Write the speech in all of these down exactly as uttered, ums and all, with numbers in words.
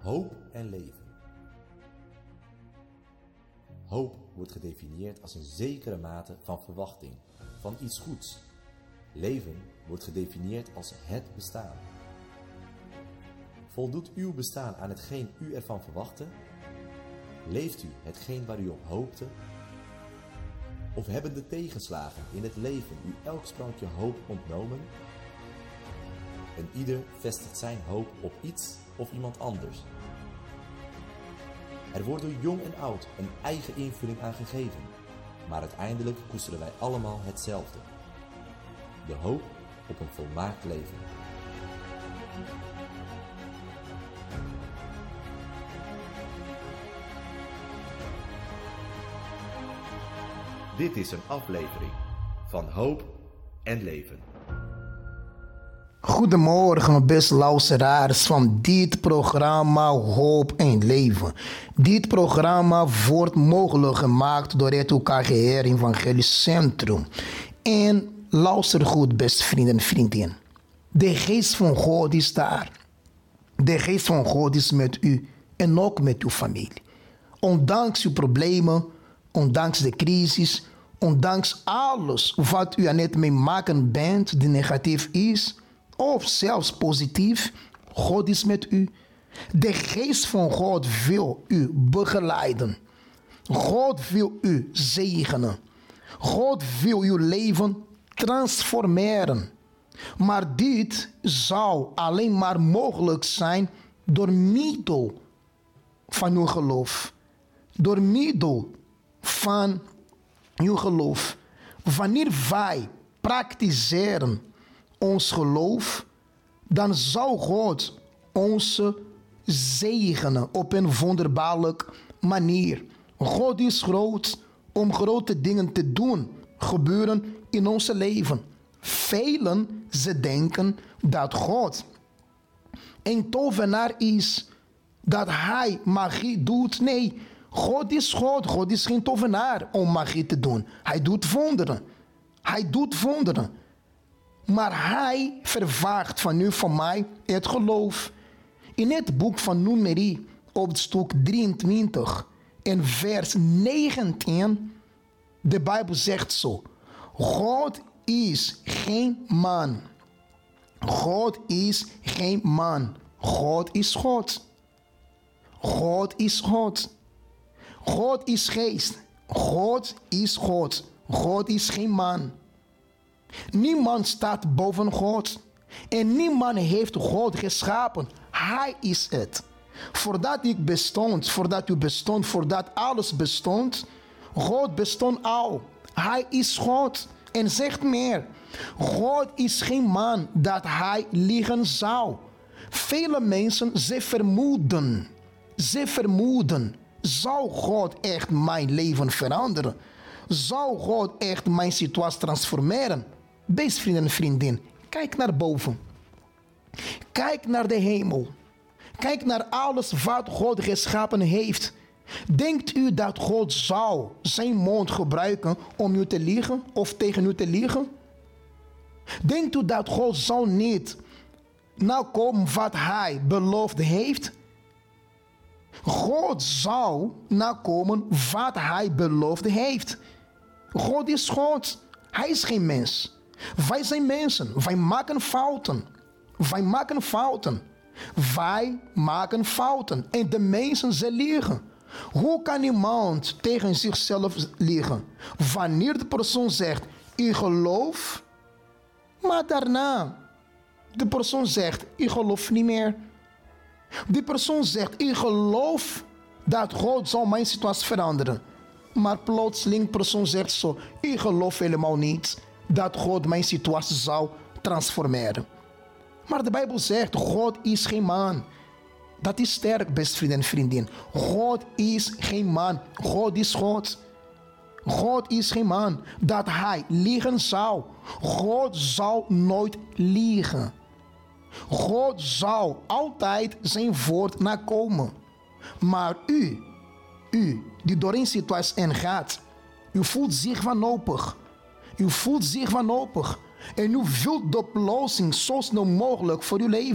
Hoop en leven. Hoop wordt gedefinieerd als een zekere mate van verwachting, van iets goeds. Leven wordt gedefinieerd als het bestaan. Voldoet uw bestaan aan hetgeen u ervan verwachtte? Leeft u hetgeen waar u op hoopte? Of hebben de tegenslagen in het leven u elk sprankje hoop ontnomen? En ieder vestigt zijn hoop op iets of iemand anders. Er wordt door jong en oud een eigen invulling aan gegeven, maar uiteindelijk koesteren wij allemaal hetzelfde: de hoop op een volmaakt leven. Dit is een aflevering van Hoop en Leven. Goedemorgen, beste luisteraars van dit programma Hoop en Leven. Dit programma wordt mogelijk gemaakt door het U K G R Evangelisch Centrum. En luister goed, beste vrienden en vriendinnen. De geest van God is daar. De geest van God is met u en ook met uw familie. Ondanks uw problemen, ondanks de crisis, ondanks alles wat u aan het meemaken bent die negatief is, of zelfs positief, God is met u. De geest van God wil u begeleiden. God wil u zegenen. God wil uw leven transformeren. Maar dit zou alleen maar mogelijk zijn door middel van uw geloof. Door middel van uw geloof. Wanneer wij praktiseren ons geloof, dan zou God ons zegenen op een wonderbaarlijke manier. God is groot om grote dingen te doen, gebeuren in ons leven. Velen ze denken dat God een tovenaar is, dat hij magie doet. Nee, God is God. God is geen tovenaar om magie te doen. Hij doet wonderen. Hij doet wonderen. Maar hij verwacht van u, van mij, het geloof. In het boek van Numeri, op stuk drieëntwintig en vers negentien, de Bijbel zegt zo: God is geen man. God is geen man. God is God. God is God. God is geest. God is God. God is geen man. Niemand staat boven God. En niemand heeft God geschapen. Hij is het. Voordat ik bestond, voordat u bestond, voordat alles bestond, God bestond al. Hij is God. En zegt meer: God is geen man dat hij liegen zou. Vele mensen, ze vermoeden. Ze vermoeden. Zou God echt mijn leven veranderen? Zou God echt mijn situatie transformeren? Beste vrienden en vriendin, kijk naar boven. Kijk naar de hemel. Kijk naar alles wat God geschapen heeft. Denkt u dat God zou zijn mond gebruiken om u te liegen of tegen u te liegen? Denkt u dat God zou niet nakomen wat hij beloofd heeft? God zou nakomen wat hij beloofd heeft. God is God. Hij is geen mens. Wij zijn mensen. Wij maken fouten. Wij maken fouten. Wij maken fouten. En de mensen, ze liegen. Hoe kan iemand tegen zichzelf liegen? Wanneer de persoon zegt: ik geloof, maar daarna de persoon zegt: ik geloof niet meer. Die persoon zegt: ik geloof dat God zal mijn situatie veranderen. Maar plotseling de persoon zegt zo: ik geloof helemaal niet dat God mijn situatie zal transformeren. Maar de Bijbel zegt: God is geen man. Dat is sterk, beste vrienden en vriendin. God is geen man. God is God. God is geen man dat hij liegen zou. God zal nooit liegen. God zal altijd zijn woord nakomen. Maar u, u die door een situatie in gaat, u voelt zich wanhopig. U voelt zich wanhopig. En u wilt de oplossing zo snel mogelijk voor uw leven.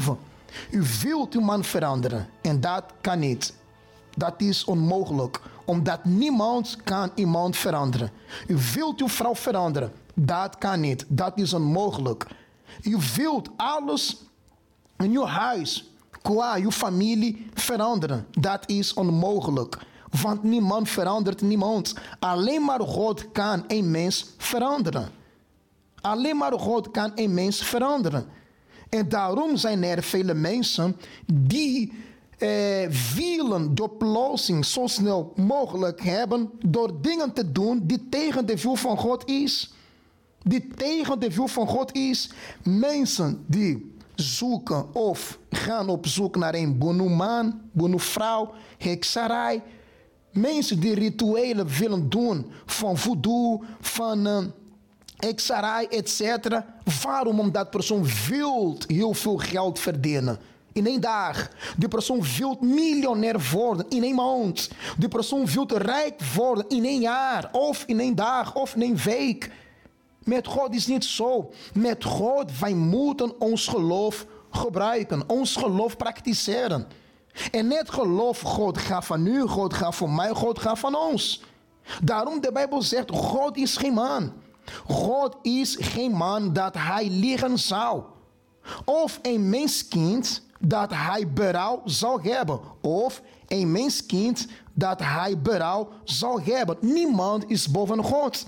U wilt uw man veranderen en dat kan niet. Dat is onmogelijk, omdat niemand kan iemand veranderen. U wilt uw vrouw veranderen. Dat kan niet. Dat is onmogelijk. U wilt alles in uw huis, qua uw familie veranderen. Dat is onmogelijk. Want niemand verandert niemand. Alleen maar God kan een mens veranderen. Alleen maar God kan een mens veranderen. En daarom zijn er vele mensen die eh, willen de oplossing zo snel mogelijk hebben door dingen te doen die tegen de wil van God is. Die tegen de wil van God is. Mensen die zoeken of gaan op zoek naar een boene man, boene vrouw, hekserij. Mensen die rituelen willen doen van voodoo, van uh, hekserij, et cetera. Waarom? Omdat persoon wil heel veel geld verdienen. In één dag. Die persoon wil miljonair worden in één maand. Die persoon wil rijk worden in één jaar. Of in één dag. Of in één week. Met God is niet zo. Met God, wij moeten ons geloof gebruiken. Ons geloof praktiseren. En net geloof, God gaat van u, God gaat van mij, God gaat van ons. Daarom de Bijbel zegt, God is geen man. God is geen man dat hij liegen zou. Of een menskind dat hij berouw zou hebben. Of een menskind dat hij berouw zou hebben. Niemand is boven God.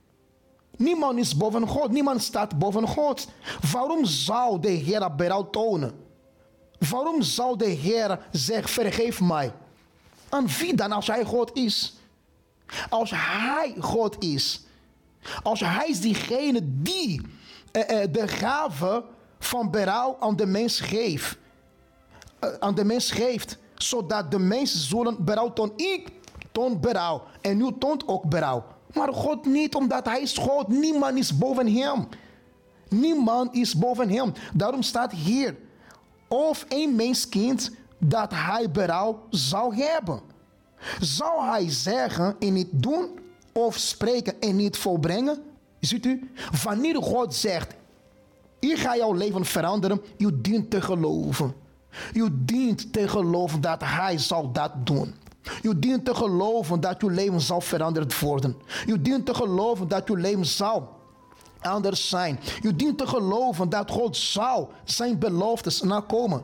Niemand is boven God. Niemand staat boven God. Waarom zou de Heer berouw tonen? Waarom zou de Heer zeggen, vergeef mij? Aan wie dan als hij God is? Als hij God is. Als hij is diegene die uh, uh, de gave van berouw aan de mens geeft. Uh, aan de mens geeft. Zodat de mensen zullen berouw tonen. Ik toon berouw. En u toont ook berouw. Maar God niet, omdat hij is God. Niemand is boven hem. Niemand is boven hem. Daarom staat hier. Of een menskind dat hij berouw zou hebben. Zou hij zeggen en niet doen, of spreken en niet volbrengen? Ziet u, wanneer God zegt, ik ga jouw leven veranderen, u dient te geloven. U dient te geloven dat hij zal dat doen. U dient te geloven dat uw leven zal veranderd worden. U dient te geloven dat uw leven zal anders zijn. U dient te geloven dat God zal zijn beloftes nakomen.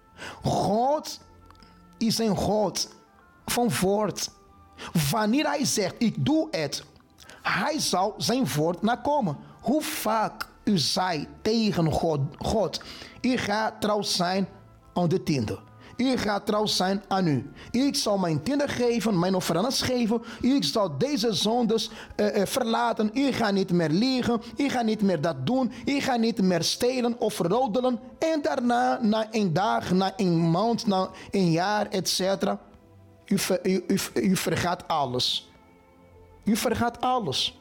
God is een God van woord. Wanneer hij zegt, ik doe het, hij zal zijn woord nakomen. Hoe vaak u zei tegen God, God, u gaat trouw zijn aan de tiende. Ik ga trouw zijn aan u. Ik zal mijn tiende geven, mijn offerandes geven. Ik zal deze zondes uh, uh, verlaten. Ik ga niet meer liegen. Ik ga niet meer dat doen. Ik ga niet meer stelen of roddelen. En daarna, na een dag, na een maand, na een jaar, et cetera. U, u, u, u vergaat alles. U vergaat alles.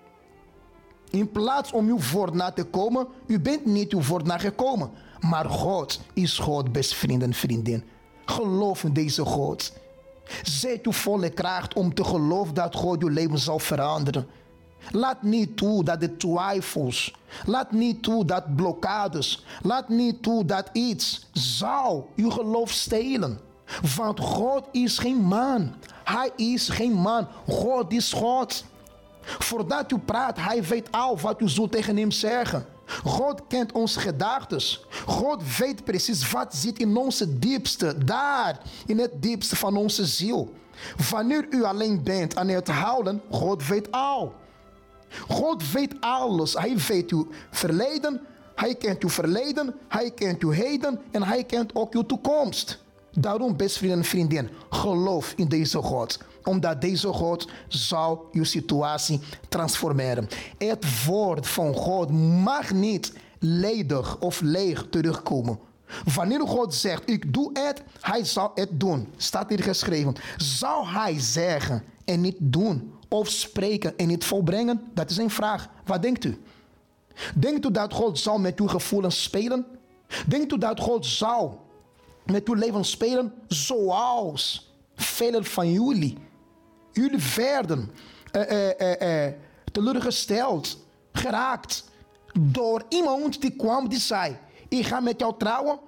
In plaats om uw woord na te komen, u bent niet uw woord nagekomen. Maar God is God, best vriend en vriendin. Geloof in deze God. Zet uw volle kracht om te geloven dat God uw leven zal veranderen. Laat niet toe dat de twijfels, laat niet toe dat blokkades, laat niet toe dat iets zou uw geloof stelen. Want God is geen man. Hij is geen man. God is God. Voordat u praat, hij weet al wat u zult tegen hem zeggen. God kent onze gedachten. God weet precies wat zit in onze diepste, daar, in het diepste van onze ziel. Wanneer u alleen bent aan het huilen, God weet al. God weet alles. Hij weet uw verleden, hij kent uw verleden, hij kent uw heden en hij kent ook uw toekomst. Daarom, best vrienden en vriendin, geloof in deze God. Omdat deze God zal uw situatie transformeren. Het woord van God mag niet ledig of leeg terugkomen. Wanneer God zegt, ik doe het, hij zal het doen. Staat hier geschreven. Zou hij zeggen en niet doen, of spreken en niet volbrengen? Dat is een vraag. Wat denkt u? Denkt u dat God zal met uw gevoelens spelen? Denkt u dat God zal met uw leven spelen zoals velen van jullie? Jullie werden uh, uh, uh, uh, teleurgesteld, geraakt door iemand die kwam die zei, ik ga met jou trouwen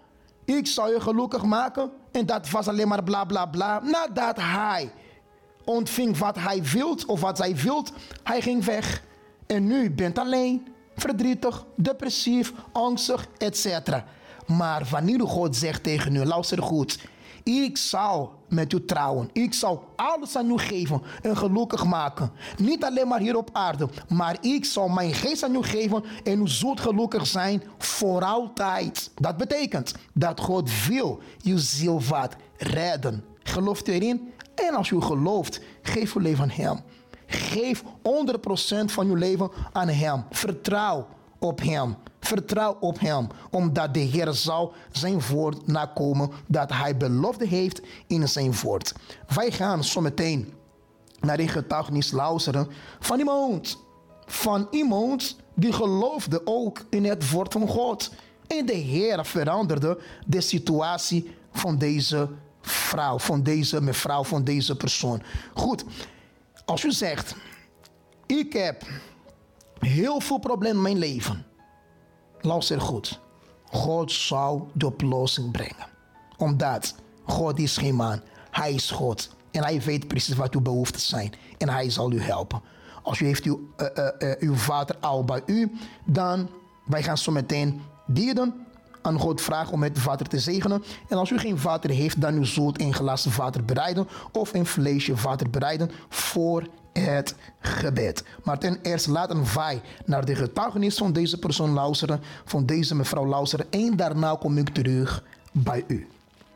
ik zal je gelukkig maken. En dat was alleen maar bla bla bla. Nadat hij ontving wat hij wilt of wat zij wilt, hij ging weg. En nu bent alleen, verdrietig, depressief, angstig, et cetera. Maar wanneer God zegt tegen u, luister goed, ik zal met u trouwen. Ik zal alles aan u geven en gelukkig maken. Niet alleen maar hier op aarde, maar ik zal mijn geest aan u geven en u zult gelukkig zijn voor altijd. Dat betekent dat God wil uw ziel wat redden. Gelooft u erin? En als u gelooft, geef uw leven aan Hem. Geef honderd procent van uw leven aan Hem. Vertrouw op Hem. Vertrouw op Hem, omdat de Heer zal zijn woord nakomen dat Hij beloofd heeft in zijn woord. Wij gaan zo meteen naar een getuigenis luisteren van iemand. Van iemand die geloofde ook in het woord van God. En de Heer veranderde de situatie van deze vrouw, van deze mevrouw, van deze persoon. Goed, als u zegt, ik heb heel veel problemen in mijn leven. Luister goed. God zal de oplossing brengen. Omdat God is geen man. Hij is God. En hij weet precies wat uw behoeften zijn. En hij zal u helpen. Als u heeft uw, uh, uh, uh, uw vader al bij u, dan wij gaan zo meteen bidden aan God vragen om het water te zegenen. En als u geen water heeft, dan u zult een glas water bereiden of een flesje water bereiden voor het gebed. Maar ten eerste laten wij naar de getuigenis van deze persoon luisteren, van deze mevrouw luisteren. En daarna kom ik terug bij u.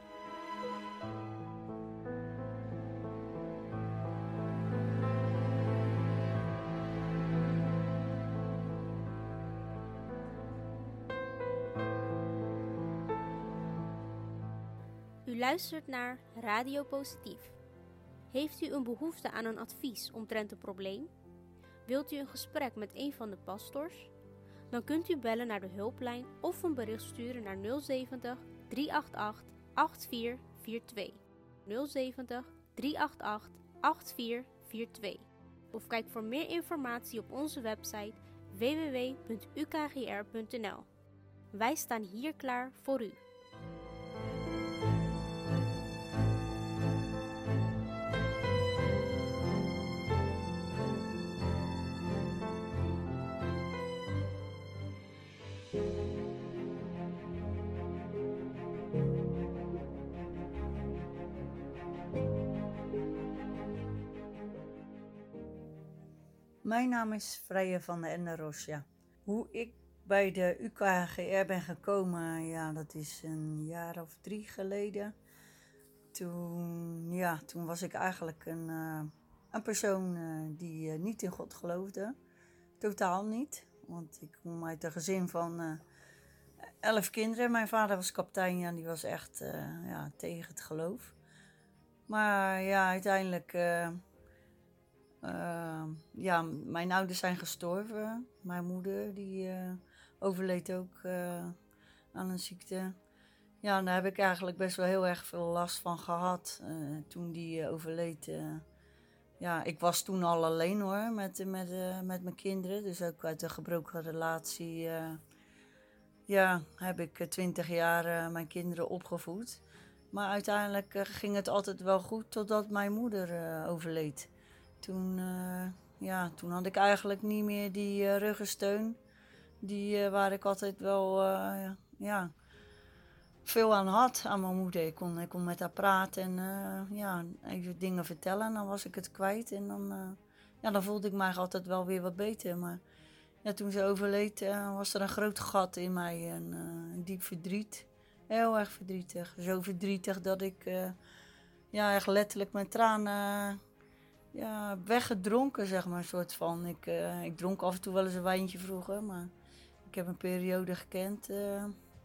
U luistert naar Radio Positief. Heeft u een behoefte aan een advies omtrent een probleem? Wilt u een gesprek met een van de pastors? Dan kunt u bellen naar de hulplijn of een bericht sturen naar nul zeventig, drie acht acht, acht vier vier twee. nul zeventig, drie acht acht, acht vier vier twee. Of kijk voor meer informatie op onze website w w w punt u k g r punt n l. Wij staan hier klaar voor u. Mijn naam is Freya van der Ende Rosja. Hoe ik bij de U K G R ben gekomen, ja, dat is een jaar of drie geleden. Toen, ja, toen was ik eigenlijk een, uh, een persoon uh, die uh, niet in God geloofde. Totaal niet. Want ik kom uit een gezin van uh, elf kinderen. Mijn vader was kapitein en die was echt uh, ja, tegen het geloof. Maar ja, uiteindelijk... Uh, Uh, ja, mijn ouders zijn gestorven. Mijn moeder die uh, overleed ook uh, aan een ziekte. Ja, daar heb ik eigenlijk best wel heel erg veel last van gehad uh, toen die uh, overleed. Uh, ja, ik was toen al alleen hoor, met, met, uh, met mijn kinderen. Dus ook uit een gebroken relatie. Uh, ja, heb ik twintig uh, jaar uh, mijn kinderen opgevoed. Maar uiteindelijk uh, ging het altijd wel goed totdat mijn moeder uh, overleed. Toen, uh, ja, toen had ik eigenlijk niet meer die uh, ruggensteun die, uh, waar ik altijd wel uh, ja, veel aan had aan mijn moeder. Ik kon, ik kon met haar praten en uh, ja, even dingen vertellen en dan was ik het kwijt. En dan, uh, ja, dan voelde ik mij altijd wel weer wat beter. Maar ja, toen ze overleed uh, was er een groot gat in mij en uh, een diep verdriet. Heel erg verdrietig. Zo verdrietig dat ik uh, ja, echt letterlijk mijn tranen... Ja, weggedronken, zeg maar, soort van. Ik, uh, ik dronk af en toe wel eens een wijntje vroeger, maar ik heb een periode gekend. Uh,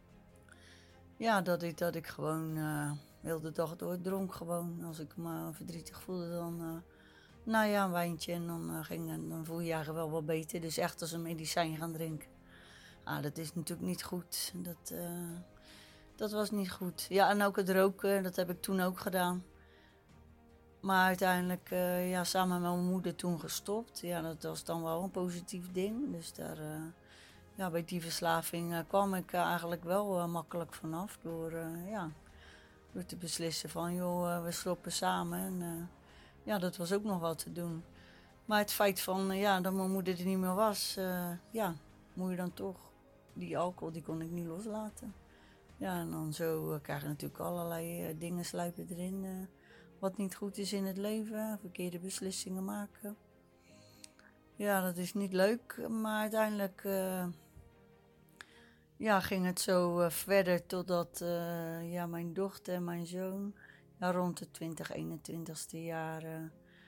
ja, dat ik, dat ik gewoon uh, heel de dag door dronk gewoon. Als ik me verdrietig voelde, dan, uh, nou ja, een wijntje en dan, uh, ging, en dan voel je je eigenlijk wel wat beter. Dus echt als een medicijn gaan drinken. Ah, dat is natuurlijk niet goed. Dat, uh, dat was niet goed. Ja, en ook het roken, dat heb ik toen ook gedaan. Maar uiteindelijk, uh, ja, samen met mijn moeder toen gestopt. Ja, dat was dan wel een positief ding. Dus daar, uh, ja, bij die verslaving uh, kwam ik uh, eigenlijk wel uh, makkelijk vanaf. Door, uh, ja, door te beslissen van, joh, uh, we stoppen samen. En, uh, ja, dat was ook nog wel te doen. Maar het feit van, uh, ja, dat mijn moeder er niet meer was, uh, ja, moet je dan toch. Die alcohol, die kon ik niet loslaten. Ja, en dan zo uh, krijg je natuurlijk allerlei uh, dingen sluipen erin. Uh, wat niet goed is in het leven, verkeerde beslissingen maken. Ja, dat is niet leuk, maar uiteindelijk uh, ja, ging het zo uh, verder totdat uh, ja, mijn dochter en mijn zoon ja, rond de twintig, eenentwintigste jaar uh,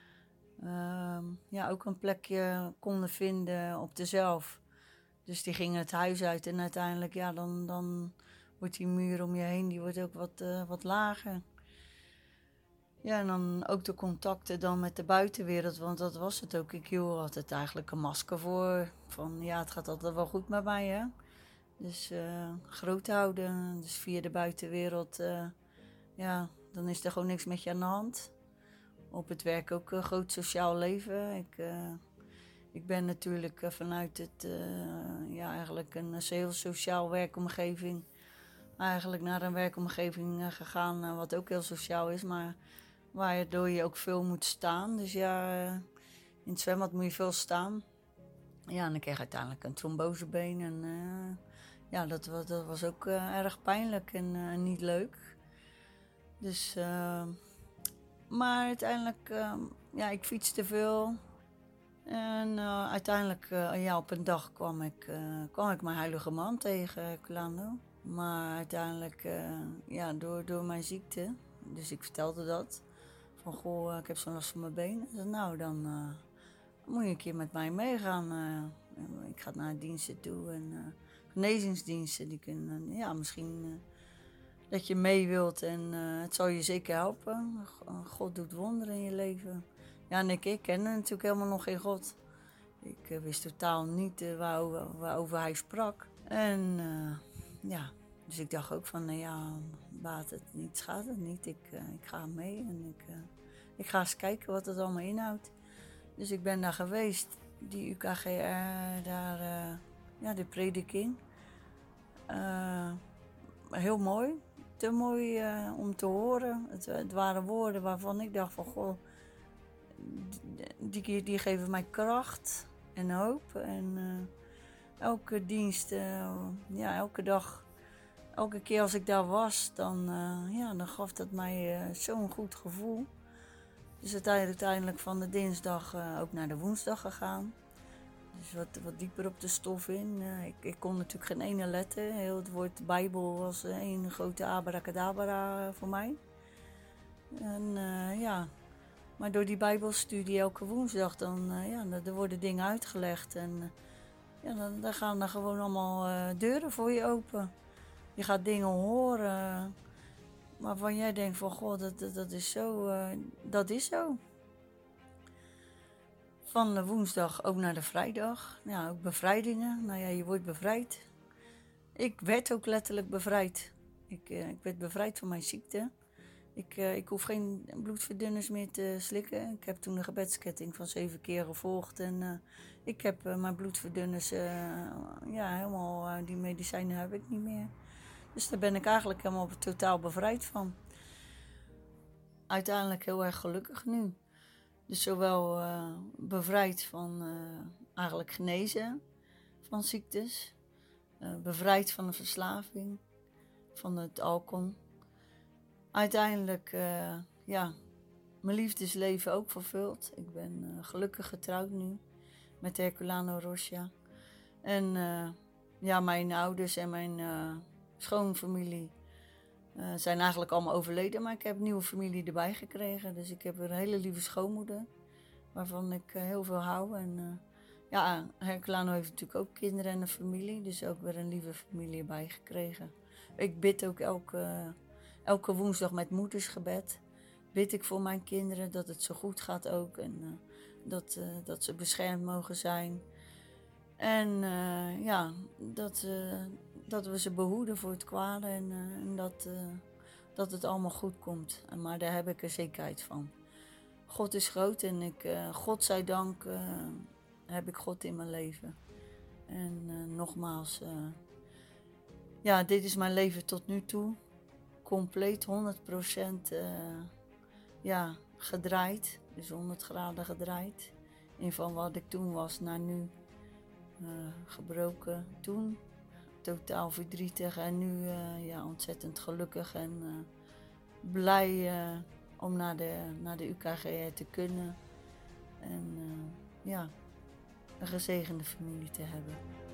uh, ja, ook een plekje konden vinden op de zelf. Dus die gingen het huis uit en uiteindelijk ja, dan, dan wordt die muur om je heen die wordt ook wat, uh, wat lager. Ja, en dan ook de contacten dan met de buitenwereld, want dat was het ook. Ik hield altijd eigenlijk een masker voor, van ja, het gaat altijd wel goed met mij, hè. Dus uh, groot houden, dus via de buitenwereld, uh, ja, dan is er gewoon niks met je aan de hand. Op het werk ook een groot sociaal leven. Ik, uh, ik ben natuurlijk uh, vanuit het, uh, ja, eigenlijk een heel sociaal werkomgeving, eigenlijk naar een werkomgeving uh, gegaan, uh, wat ook heel sociaal is, maar waardoor je ook veel moet staan. Dus ja, uh, in het zwembad moet je veel staan. Ja, en dan kreeg ik uiteindelijk een trombosebeen en uh, ja, dat, dat was ook uh, erg pijnlijk en uh, niet leuk. Dus, uh, maar uiteindelijk, uh, ja, ik fietste veel. En uh, uiteindelijk, uh, ja, op een dag kwam ik, uh, kwam ik mijn heilige man tegen, Herculano. Maar uiteindelijk, uh, ja, door, door mijn ziekte, dus ik vertelde dat. Van, goh, ik heb zo'n last van mijn benen. Dus, nou, dan uh, moet je een keer met mij meegaan. Uh, ik ga naar diensten toe en uh, genezingsdiensten, die kunnen, uh, ja, misschien uh, dat je mee wilt en uh, het zal je zeker helpen. God doet wonderen in je leven. Ja, en ik, ik kende natuurlijk helemaal nog geen God. Ik uh, wist totaal niet uh, waarover, waarover hij sprak. En uh, ja, dus ik dacht ook van, uh, ja, baat het niet, schaadt het niet. Ik, uh, ik ga mee en ik, uh, ik ga eens kijken wat het allemaal inhoudt. Dus ik ben daar geweest, die U K G R, daar, uh, ja, de prediking. Uh, heel mooi, te mooi uh, om te horen. Het, het waren woorden waarvan ik dacht van, goh, die, die geven mij kracht en hoop. En uh, elke dienst, uh, ja, elke dag, elke keer als ik daar was, dan, uh, ja, dan gaf dat mij uh, zo'n goed gevoel. Dus uiteindelijk van de dinsdag uh, ook naar de woensdag gegaan. Dus wat, wat dieper op de stof in. Uh, ik, ik kon natuurlijk geen ene letter. Heel het woord Bijbel was uh, een grote abracadabra uh, voor mij. En uh, ja, maar door die Bijbelstudie elke woensdag, dan uh, ja, er worden dingen uitgelegd. En uh, ja, dan, dan gaan er gewoon allemaal uh, deuren voor je open. Je gaat dingen horen waarvan jij denkt van, goh, dat, dat, dat is zo, uh, dat is zo. Van de woensdag ook naar de vrijdag. Ja, ook bevrijdingen. Nou ja, je wordt bevrijd. Ik werd ook letterlijk bevrijd. Ik, uh, ik werd bevrijd van mijn ziekte. Ik, uh, ik hoef geen bloedverdunners meer te slikken. Ik heb toen een gebedsketting van zeven keer gevolgd. En uh, ik heb uh, mijn bloedverdunners, uh, ja, helemaal, uh, die medicijnen heb ik niet meer. Dus daar ben ik eigenlijk helemaal totaal bevrijd van. Uiteindelijk heel erg gelukkig nu. Dus zowel uh, bevrijd van uh, eigenlijk genezen van ziektes. Uh, bevrijd van de verslaving, van het alcohol. Uiteindelijk, uh, ja, mijn liefdesleven ook vervuld. Ik ben uh, gelukkig getrouwd nu met Herculano Rocha. En uh, ja, mijn ouders en mijn uh, schoonfamilie uh, zijn eigenlijk allemaal overleden. Maar ik heb een nieuwe familie erbij gekregen. Dus ik heb een hele lieve schoonmoeder, waarvan ik uh, heel veel hou. En uh, ja, Herculano heeft natuurlijk ook kinderen en een familie. Dus ook weer een lieve familie erbij gekregen. Ik bid ook elke... Uh, Elke woensdag met moedersgebed bid ik voor mijn kinderen dat het zo goed gaat ook. En uh, dat, uh, dat ze beschermd mogen zijn. En uh, ja, dat, uh, dat we ze behoeden voor het kwade. En, uh, en dat, uh, dat het allemaal goed komt. En, maar daar heb ik er zekerheid van. God is groot en ik, uh, God zij dank, uh, heb ik God in mijn leven. En uh, nogmaals, uh, ja, dit is mijn leven tot nu toe. Compleet honderd procent uh, ja, gedraaid. Dus honderd graden gedraaid. En van wat ik toen was naar nu uh, gebroken toen. Totaal verdrietig en nu uh, ja, ontzettend gelukkig en uh, blij uh, om naar de, naar de U K G R te kunnen. En uh, ja, een gezegende familie te hebben.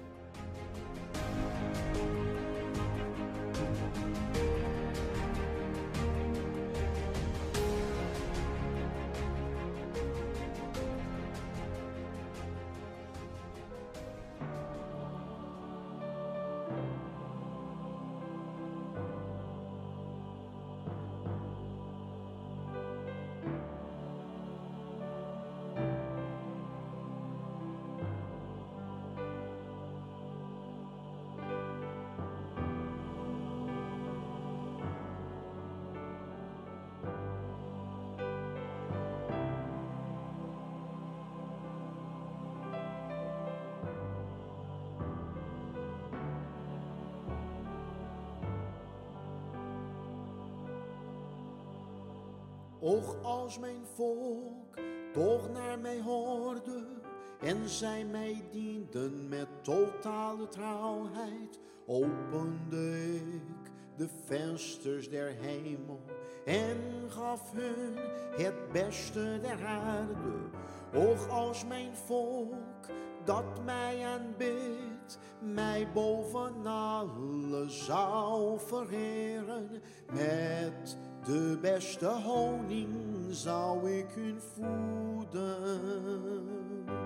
Och, als mijn volk toch naar mij hoorde en zij mij dienden met totale trouwheid, opende ik de vensters der hemel en gaf hun het beste der aarde. Och, als mijn volk dat mij aanbidt, mij boven alle zou vereren, met de beste honing zou ik hun voeden.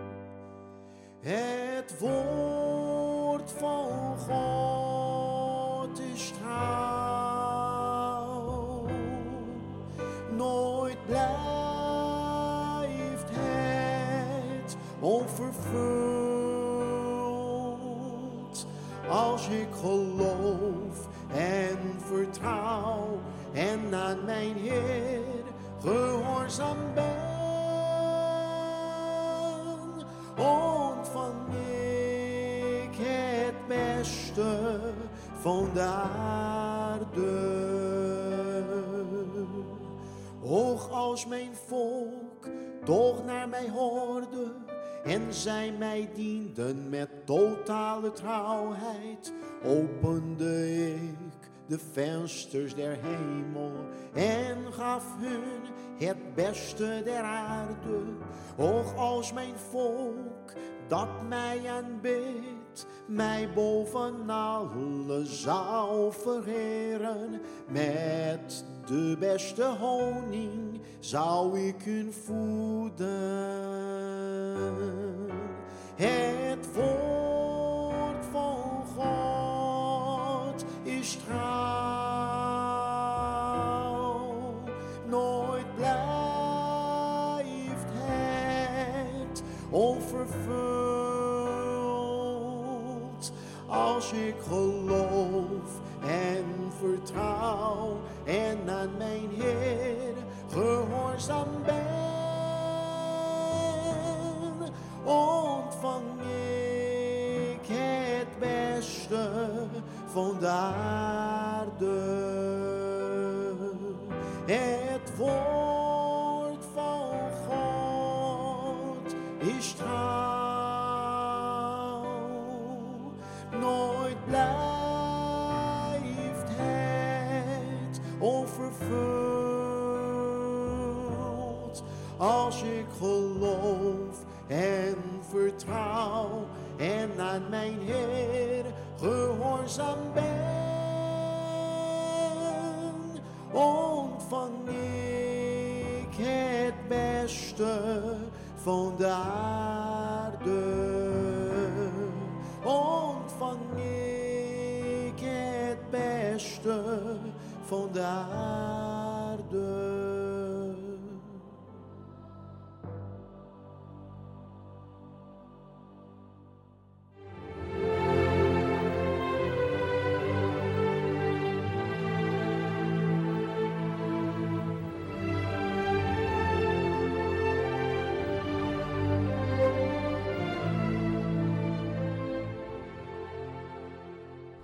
Het woord van God is trouw, nooit blijft het onvervuld. Als ik geloof en vertrouw en aan mijn Heer gehoorzaam ben, ontvang ik het beste van de aarde. Och, als mijn volk toch naar mij hoorde en zij mij dienden met totale trouwheid, opende ik de vensters der hemel en gaf hun het beste der aarde. Och, als mijn volk dat mij aanbidt, mij boven alle zou vereren, met de beste honing zou ik hun voeden. Het woord van God is trouw, nooit blijft het onvervuld. Als ik geloof en vertrouw en aan mijn Heer gehoorzaam ben, ontvang ik het beste van de aarde. Het woord van God is trouw, nooit blijft het onvervuld. Als ik geloof en vertrouw en aan mijn Heer gehoorzaam ben, ontvang ik het beste van de aarde. Ontvang ik het beste van de aarde.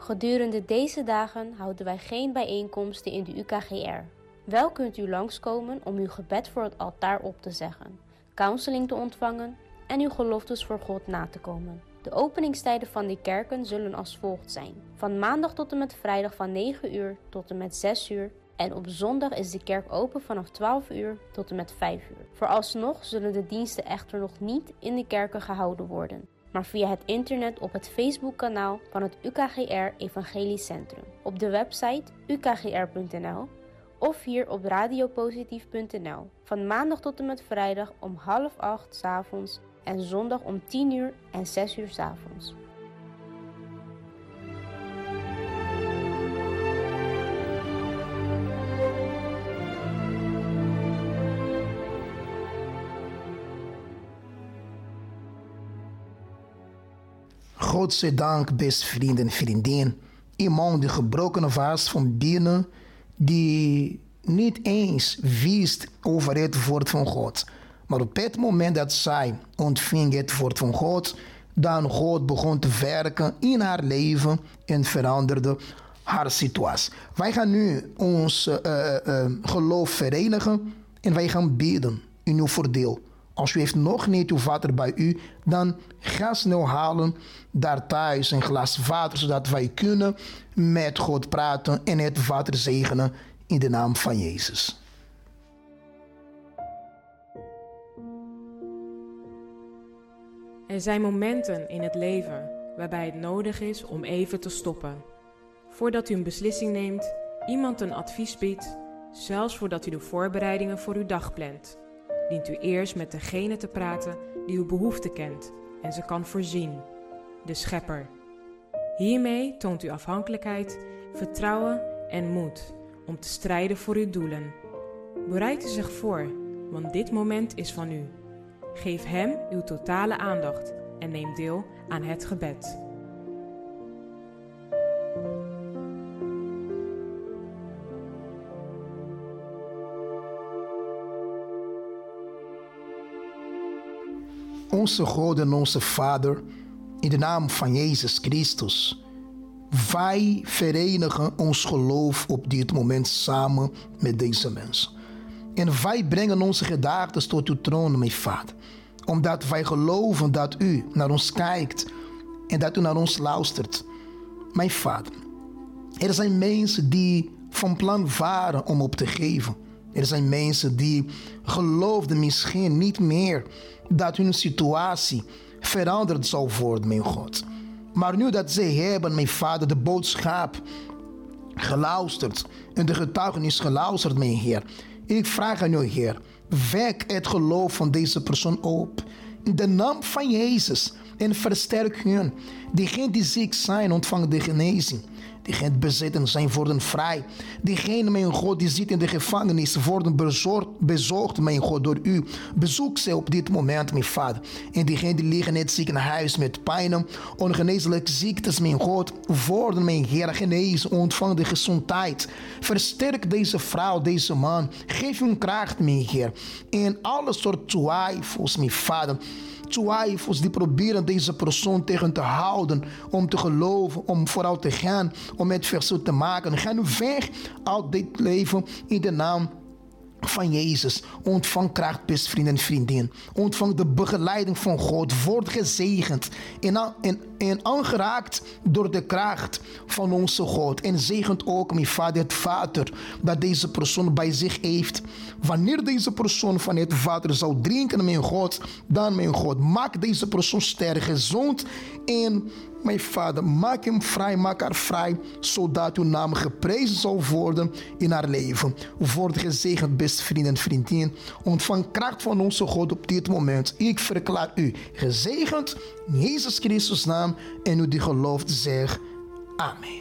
Gedurende deze dagen houden wij geen bijeenkomsten in de U K G R. Wel kunt u langskomen om uw gebed voor het altaar op te zeggen, counseling te ontvangen en uw geloftes voor God na te komen. De openingstijden van die kerken zullen als volgt zijn. Van maandag tot en met vrijdag van negen uur tot en met zes uur. En op zondag is de kerk open vanaf twaalf uur tot en met vijf uur. Vooralsnog zullen de diensten echter nog niet in de kerken gehouden worden, maar via het internet op het Facebookkanaal van het U K G R Evangelisch Centrum, op de website u k g r punt n l of hier op radiopositief punt n l. Van maandag tot en met vrijdag om half acht 's avonds en zondag om tien uur en zes uur 's avonds. Godzijdank, beste vrienden en vriendinnen. Iemand die gebroken was van binnen, die niet eens wist over het woord van God. Maar op het moment dat zij ontving het woord van God, dan God begon te werken in haar leven en veranderde haar situatie. Wij gaan nu ons uh, uh, geloof verenigen en wij gaan bidden in uw voordeel. Als u heeft nog niet uw water bij u, dan ga snel halen daar thuis een glas water, zodat wij kunnen met God praten en het water zegenen in de naam van Jezus. Er zijn momenten in het leven waarbij het nodig is om even te stoppen. Voordat u een beslissing neemt, iemand een advies biedt, zelfs voordat u de voorbereidingen voor uw dag plant, dient u eerst met degene te praten die uw behoefte kent en ze kan voorzien, de Schepper. Hiermee toont u afhankelijkheid, vertrouwen en moed om te strijden voor uw doelen. Bereid u zich voor, want dit moment is van u. Geef hem uw totale aandacht en neem deel aan het gebed. Onze God en onze Vader, in de naam van Jezus Christus, wij verenigen ons geloof op dit moment samen met deze mensen. En wij brengen onze gedachten tot uw troon, mijn Vader. Omdat wij geloven dat u naar ons kijkt en dat u naar ons luistert. Mijn Vader, er zijn mensen die van plan waren om op te geven. Er zijn mensen die geloofden misschien niet meer dat hun situatie veranderd zou worden, mijn God. Maar nu dat zij hebben, mijn Vader, de boodschap geluisterd en de getuigenis geluisterd, mijn Heer. Ik vraag aan u, Heer, wek het geloof van deze persoon op. In de naam van Jezus. En versterk hun. Diegenen die ziek zijn, ontvangen de genezing. Diegenen bezeten zijn, worden vrij. Diegenen, mijn God, die zitten in de gevangenis, worden bezorgd, bezorgd, mijn God, door u. Bezoek ze op dit moment, mijn Vader. En diegenen die liggen in het ziekenhuis met pijnen, ongeneeslijke ziektes, mijn God, worden, mijn Heer, genezen, ontvangen de gezondheid. Versterk deze vrouw, deze man. Geef hun kracht, mijn Heer. En alle soort twijfels, mijn Vader. Twijfels die proberen deze persoon tegen te houden, om te geloven, om vooruit te gaan, om het verschil te maken. Ga nu weg uit dit leven in de naam van Jezus. Ontvang kracht, beste vrienden en vriendinnen. Ontvang de begeleiding van God. Word gezegend en, en, en aangeraakt door de kracht van onze God. En zegent ook, mijn Vader, het water dat deze persoon bij zich heeft. Wanneer deze persoon van het water zou drinken, mijn God, dan, mijn God, maak deze persoon sterk, gezond en, mijn Vader, maak hem vrij, maak haar vrij, zodat uw naam geprezen zal worden in haar leven. Word gezegend, beste vrienden en vriendinnen. Ontvang kracht van onze God op dit moment. Ik verklaar u gezegend in Jezus Christus' naam en u die gelooft, zeg amen.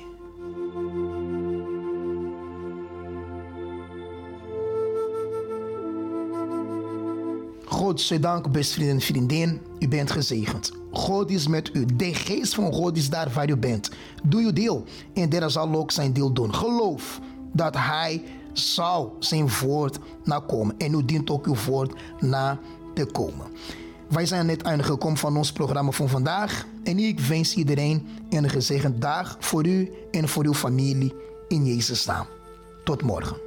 God zij dank, beste vrienden en vriendinnen. U bent gezegend. God is met u. De geest van God is daar waar u bent. Doe uw deel en der zal ook zijn deel doen. Geloof dat hij zal zijn woord nakomen. En u dient ook uw woord na te komen. Wij zijn aan het einde gekomen van ons programma van vandaag. En ik wens iedereen een gezegend dag voor u en voor uw familie in Jezus' naam. Tot morgen.